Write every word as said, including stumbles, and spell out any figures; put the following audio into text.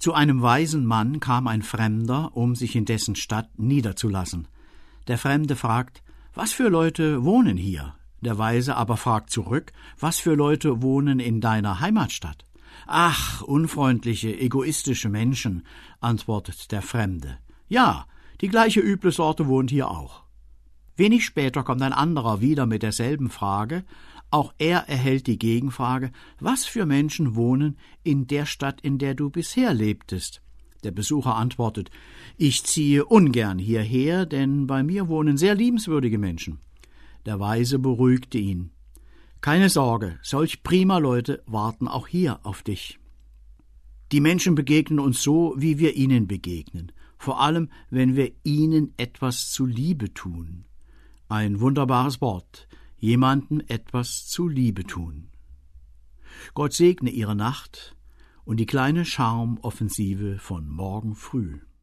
Zu einem weisen Mann kam ein Fremder, um sich in dessen Stadt niederzulassen. Der Fremde fragt: »Was für Leute wohnen hier?« Der Weise aber fragt zurück: »Was für Leute wohnen in deiner Heimatstadt?« »Ach, unfreundliche, egoistische Menschen«, antwortet der Fremde. »Ja, die gleiche üble Sorte wohnt hier auch.« Wenig später kommt ein anderer wieder mit derselben Frage. Auch er erhält die Gegenfrage: »Was für Menschen wohnen in der Stadt, in der du bisher lebtest?« Der Besucher antwortet: »Ich ziehe ungern hierher, denn bei mir wohnen sehr liebenswürdige Menschen.« Der Weise beruhigte ihn: »Keine Sorge, solch prima Leute warten auch hier auf dich.« Die Menschen begegnen uns so, wie wir ihnen begegnen, vor allem, wenn wir ihnen etwas zuliebe tun. Ein wunderbares Wort: jemandem etwas zuliebe tun. Gott segne Ihre Nacht und die kleine Charmoffensive von morgen früh.